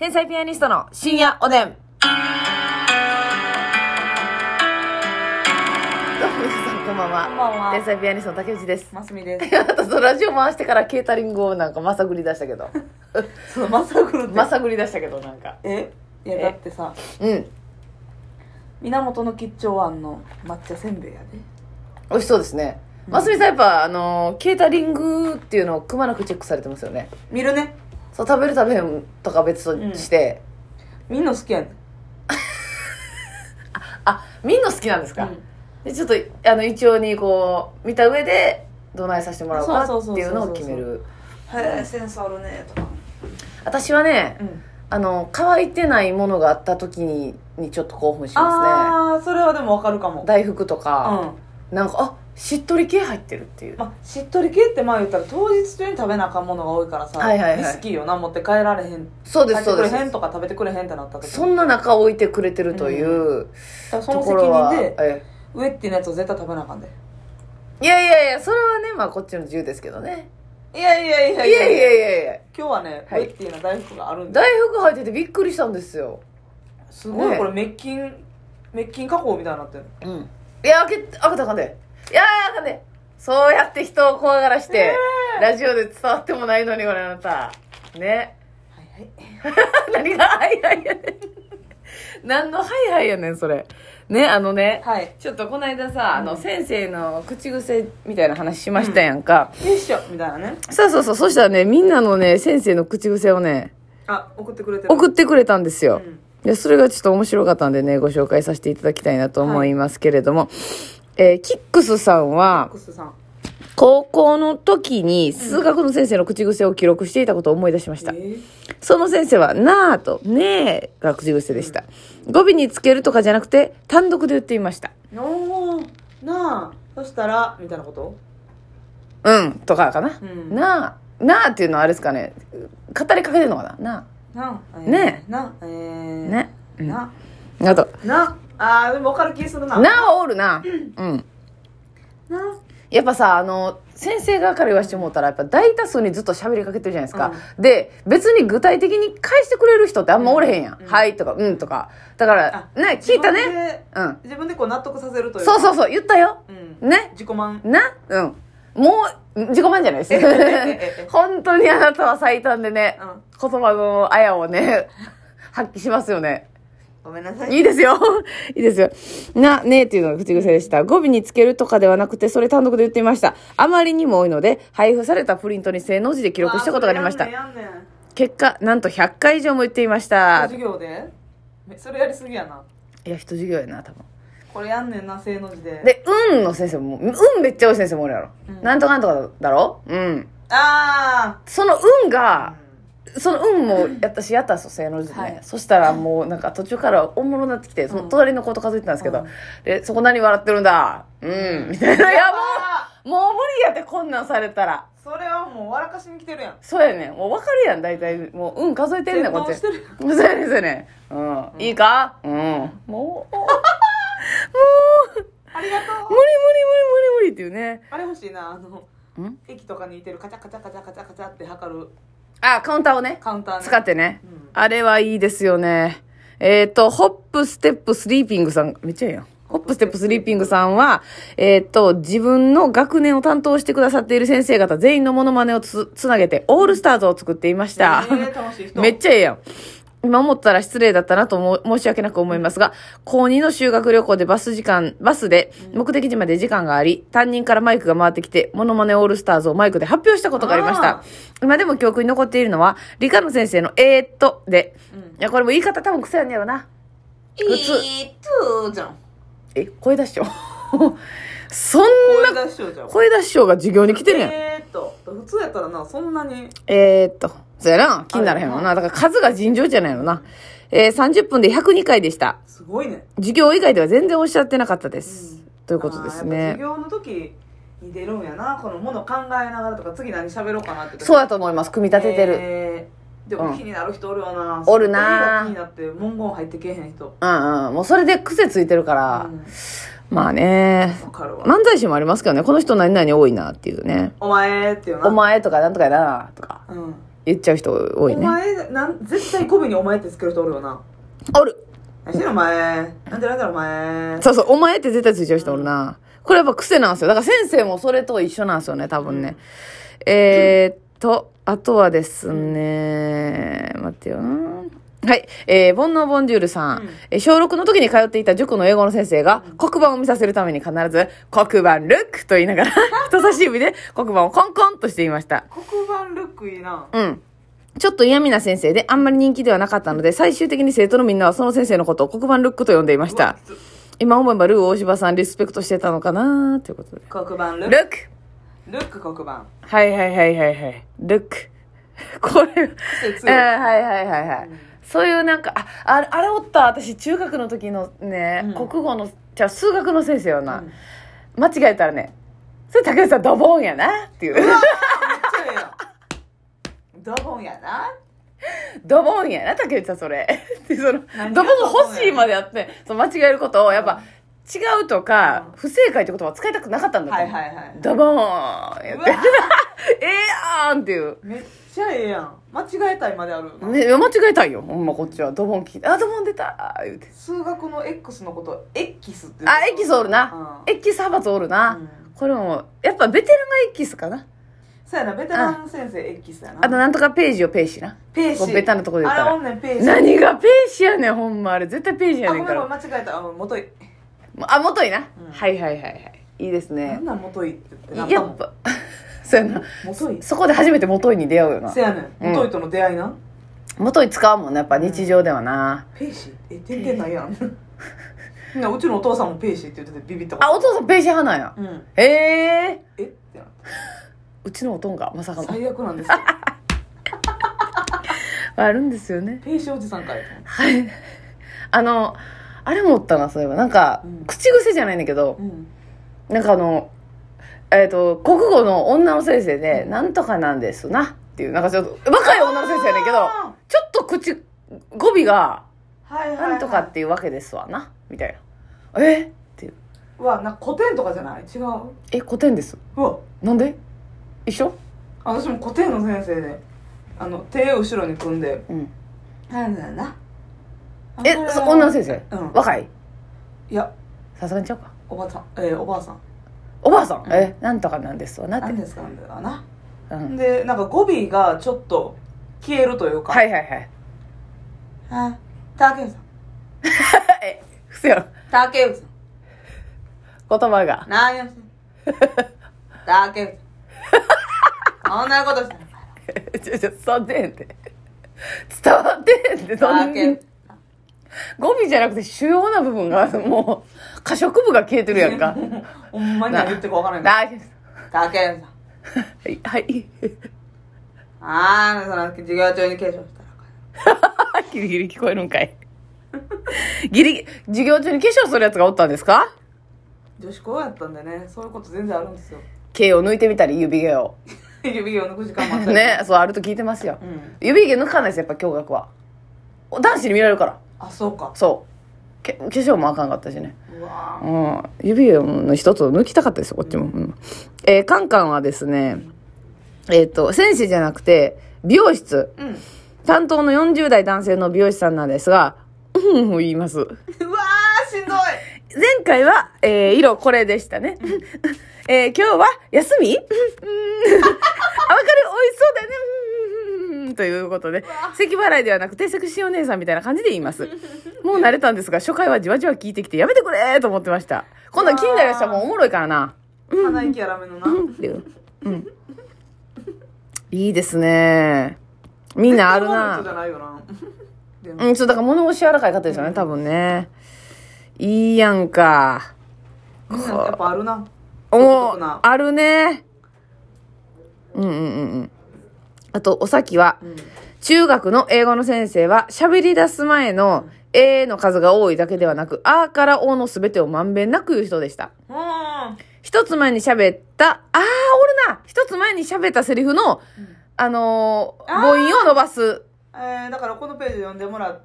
天才ピアニストの深夜おでん。どうも皆さんこんばんは。 こんばんは。 天才ピアニストの竹内です。 ますみです。 あとラジオ回してからケータリングをなんかまさぐり出したけどそう、まさぐるってまさぐり出したけどなんかいやだってさ、 うん源の吉兆庵の抹茶せんべいやで。 美味しそうですね。ますみさんやっぱケータリングっていうのをくまなくチェックされてますよね。 見るね。 そう、食べる食べへんとか別として、 みんな好きやねん。 見んの好きなんですか、でちょっと一応にこう見た上でどないさせてもらおうかっていうのを決める。 へえ、センスあるねとか。 私はね、乾いてないものがあった時にちょっと興奮しますね。 ああ、それはでもわかるかも。 大福とか、なんかしっとり系入ってるっていう、 しっとり系って言ったら当日中に食べなあかんものが多いからさ、 はいはいはいリスキーよな、持って帰られへん。 そうですそうです。 帰ってくれへんとか食べてくれへんってなった時、 そんな中置いてくれてるという、 だからその責ところは任でウエッティのやつを絶対食べなあかんで。 いやそれはね、まあこっちの自由ですけどね。 いやいや今日はね、 はいウエッティの大福があるんで。 大福入っててびっくりしたんですよ。 すごい、 ねこれ滅菌加工みたいになってる。 いや開けたらあかんで。いやあかんで。そうやって人を怖がらして、ラジオで伝わってもないのにこれあなたね。 はい何がはいはいやねん。何のはいはいやねんそれね。 はい。 ちょっとこの間さ、先生の口癖みたいな話しましたやんか、 よいしょみたいなね。 そうそしたらね、みんなのね先生の口癖をね送ってくれてる。 送ってくれたんですよ、でそれがちょっと面白かったんでね、ご紹介させていただきたいなと思いますけれども、キックスさんはクスさん、 高校の時に数学の先生の口癖を記録していたことを思い出しました、その先生はなーとねーが口癖でした、語尾につけるとかじゃなくて単独で言っていました。 おー、なあ、そしたらみたいなこと、 とかかな、なーっていうのはあれですかね、語りかけてるのかな。ねあとでも分かる気するな。 なはおるな。やっぱさ、先生側から言わしてもうたら、やっぱ大多数にずっと喋りかけてるじゃないですか。で、別に具体的に返してくれる人ってあんまおれへんやん。はいとか、とか。だから、ね、聞いたね。 自分でこう納得させるというか。 そう、言ったよ。ね。 自己満。 もう、自己満じゃないです。本当にあなたは最短でね、言葉のあやをね、発揮しますよね。 ごめんなさい。 いいですよ。いいですよ。ねっていうのが口癖でした。語尾につけるとかではなくて、それ単独で言っていました。あまりにも多いので、配布されたプリントに正の字で記録したことがありました。結果、なんと100回以上も言っていました。 授業でそれやりすぎやな。 いや、人授業やな、多分。 これやんねんな、正の字で。で、 の先生も、めっちゃ多い先生もおるやろ。なんとかなんとかだろ。そのが、そのも私やったんですよ、正の字でね、そしたらもうなんか途中から大物になってきて、その隣の子と数えてたんですけど、で、そこ何笑ってるんだみたいな。いやもう無理やって、こんなんされたら。 それはもう笑かしに来てるやん。 そうやねん、もう分かるやん、大体もう数えてるねん、こっち。そうやねん、いいか、もうありがとう。 無理っていうね。 あれ欲しいな、駅とかにいてるカチャカチャカチャカチャカチャって測るカウンターをね、使ってね、あれはいいですよね。ホップステップスリーピングさん、めっちゃいいやん。ホップステップスリーピングさんは、自分の学年を担当してくださっている先生方全員のモノマネをつなげてオールスターズを作っていました。 楽しい人。 めっちゃいいやん。今思ったら失礼だったなと申し訳なく思いますが、高2の修学旅行でバスで目的地まで時間があり、担任からマイクが回ってきて、モノマネオールスターズをマイクで発表したことがありました。今でも記憶に残っているのは、理科の先生ので、いや、これも言い方多分癖やんねやろな。 じゃん。 声出しよそんな、声出し賞が授業に来てるやん。 普通やったらな、そんなに。 そうやな。気にならへんのな。だから数が尋常じゃないのな。30分で102回でした。 すごいね。 授業以外では全然おっしゃってなかったです。ということですね。 授業の時に出るんやな。このもの考えながらとか、次何喋ろうかなって。 そうやと思います。組み立ててる。 でも気になる人おるよな。 おるな。 気になって文言入ってけえへん人。 もうそれで癖ついてるから。まあね、漫才師もありますけどね、この人何々多いなっていうね。 お前っていうな。 お前とかなんとかやなとか。 言っちゃう人多いね。 お前絶対語尾にお前ってつける人おるよな。 おる。 何してんのお前。なんでお前。 そうそう、お前って絶対ついちゃう人おるな。これやっぱ癖なんですよ。だから先生もそれと一緒なんですよね、多分ね。あとはですね、待ってよな。はい。ボンノーボンジュールさん。小6の時に通っていた塾の英語の先生が、黒板を見させるために必ず、黒板ルックと言いながら、人差し指で黒板をコンコンとしていました。 黒板ルックいいな。 うん。ちょっと嫌味な先生で、あんまり人気ではなかったので、最終的に生徒のみんなはその先生のことを黒板ルックと呼んでいました。今思えばルー大柴さんリスペクトしてたのかなということで。 黒板ルック。ルック黒板。 はいはいはいはいはい。ルック。これ、はいはいはいはい。そういうなんか、あれおった。私、中学の時のね、国語の、数学の先生よな。間違えたらね、それ竹内さんドボンやなっていう。めっちゃええやん。ドボンやな。ドボンやな、竹内さん、それ。で、ドボン欲しいまでやって、間違えることを、やっぱ、違うとか、不正解って言葉を使いたくなかったんだって。はいはいはい。ドボーンやって。ええやんっていう。 めっちゃええやん。間違えたいまである。 ね、間違えたいよ。ほんまこっちは。ドボン聞いて。ドボン出た言うて。 数学の X のこと、エッキスって言う。エッキスおるな。エッキス派閥おるな。これも、やっぱベテランがエッキスかな。 そうやな、ベテラン先生エッキスやな。 あとなんとかページをペーシな。 ペーシ。 ベタなとこで言ったら。 あれおんねん、ペーシ。 何がペーシやねん、ほんま。あれ絶対ページやねんから。 ごめん、間違えた。元い。 元いな。はいはいはいはい。いいですね。 なんなん元いって言って。やっぱ、そうやな。 元い。 そこで初めて元いに出会うよな。 そうやねん。元いとの出会いな。 元い使うもんね、やっぱ日常ではな。 ペーシ点々ないやん。うちのお父さんもペーシって言っててビビったこと。 お父さんペーシ派なんや。 えってなった。 うちのおとんがまさかの。 最悪なんですよ。 あるんですよね。 ペーシおじさんかい。 はい。あれもおったな、そういえば。なんか、口癖じゃないんだけど、なんか国語の女の先生で、なんとかなんですな、っていう、なんかちょっと、若い女の先生やねんけど、ちょっと語尾が、なんとかっていうわけですわな、みたいな。っていう。 うわ、なんか古典とかじゃない？違う？ 古典です。 うわ。 なんで？一緒？ 私も古典の先生で、手を後ろに組んで、なんだよな。 女の先生？若い？ いや。 さすがにちゃうか。 おばあさん。 おばあさん？なんとかなんですわなって。 なんですかなんだよな。で、なんか語尾がちょっと消えるというか。 はいはいはい。 竹内さん。 ふせよ。 竹内さん。 言葉が。 何やしてん竹内さん。そんなことしてんのそうでんって。伝わってんって、語尾じゃなくて主要な部分が、もう、可食部が消えてるやんか。 ほんまに何言ってるか分からない。竹内さん。 はい。 その授業中に化粧したらギリギリ聞こえるんかい。授業中に化粧するやつがおったんですか？ 女子校やったんでね、そういうこと全然あるんですよ。 毛を抜いてみたり、指毛を。 指毛を抜く時間もあったり。 ね、そう、あると聞いてますよ。指毛抜かないです、やっぱ共学は。男子に見られるから。 そうか。 そう。化粧もあかんかったしね。指毛の一つを抜きたかったですよ、こっちも。カンカンはですね、先生じゃなくて、美容室。担当の40代男性の美容師さんなんですが、言います。うわー、しんどい。 前回は、色これでしたね。今日は休みわかる、美味しそうだね。ということで、咳払いではなくてセクシーお姉さんみたいな感じで言います。もう慣れたんですが、初回はじわじわ聞いてきてやめてくれと思ってました。今度は気になる人はもうおもろいからな。 鼻息荒めのな。 いいですね。みんなあるな。 じゃないよな。 だから物腰柔らかい方ですよね、多分ね。いいやんか。 みんなやっぱあるな。 あるね。あと、おさきは、中学の英語の先生は、喋り出す前のの数が多いだけではなく、からおのすべてをまんべんなく言う人でした。一つ前に喋った、おるな一つ前に喋ったセリフの、母音を伸ばす。 だからこのページ読んでもらって、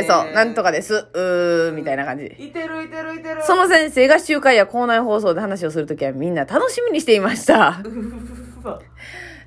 そう、なんとかです。みたいな感じ。 いてる。 その先生が集会や校内放送で話をするときはみんな楽しみにしていました。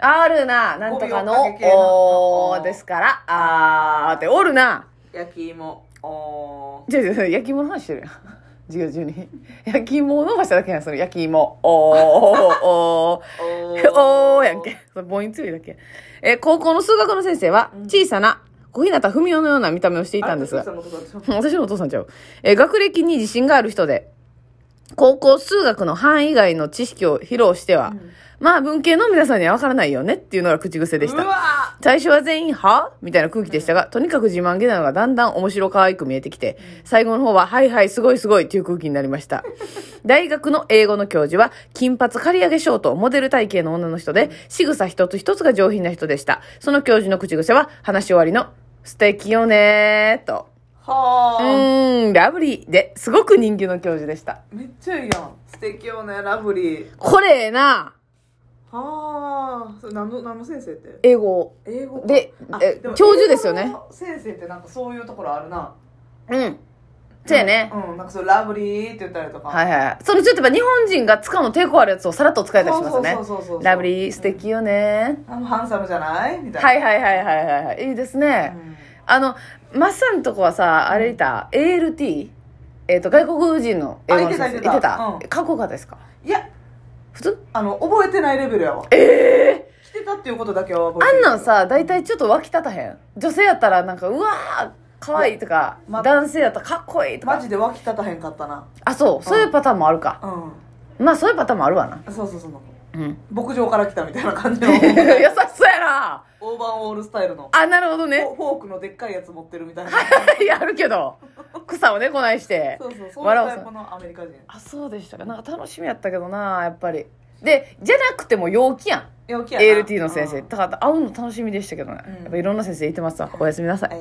あるな。なんとかのおーですから、あーっておるな。 焼き芋、お違う、焼き芋の話してるやん。授業中に。焼き芋を伸ばしただけやん、その焼き芋。おーやんけ。それ母音強いだけ。高校の数学の先生は、小さな、小日向文雄のような見た目をしていたんですが、私のお父さんちゃう。学歴に自信がある人で、高校数学の範囲外の知識を披露しては、まあ文系の皆さんには分からないよねっていうのが口癖でした。最初は全員はみたいな空気でしたが、とにかく自慢げなのがだんだん面白可愛く見えてきて、最後の方ははいはいすごいすごいっていう空気になりました。大学の英語の教授は金髪刈り上げショートモデル体型の女の人で、仕草一つ一つが上品な人でした。その教授の口癖は話し終わりの素敵よねーと。ラブリーですごく人気の教授でした。 めっちゃいいやん。素敵よね、ラブリー。 これな。 それ何の先生って？ 英語で教授ですよね。 先生ってなんかそういうところあるな。 そうやね。 なんかそうラブリーって言ったりとか。 はいはい。そのちょっとやっぱ日本人が使うの抵抗あるやつをさらっと使えたりしますよね。そうラブリー素敵よね。 ハンサムじゃないみたいな。 はい。いいですね。マッサンとこはさ、あれいた ALT？外国人の英語の先生。言ってた。かっこよかったですか？ いや。 普通？ 覚えてないレベルやわ。来てたっていうことだけは覚えてる。 あんなんさ、大体ちょっと湧き立たへん。女性やったらなんか、うわー、かわいいとか、男性やったらかっこいいとか。 マジで湧き立たへんかったな。 そういうパターンもあるか。まあそういうパターンもあるわな。 そう。牧場から来たみたいな感じの。 優しそうやな。 オーバーオールスタイルの。 なるほどね。 フォークのでっかいやつ持ってるみたいな。 やるけど。草をね、こないして。 そういうタイプのアメリカ人。 そうでしたか。なんか楽しみやったけどな、やっぱり。で、じゃなくても陽気やん。 陽気やな。 ALT の先生。だから会うの楽しみでしたけどね。やっぱいろんな先生いてますわ。おやすみなさい。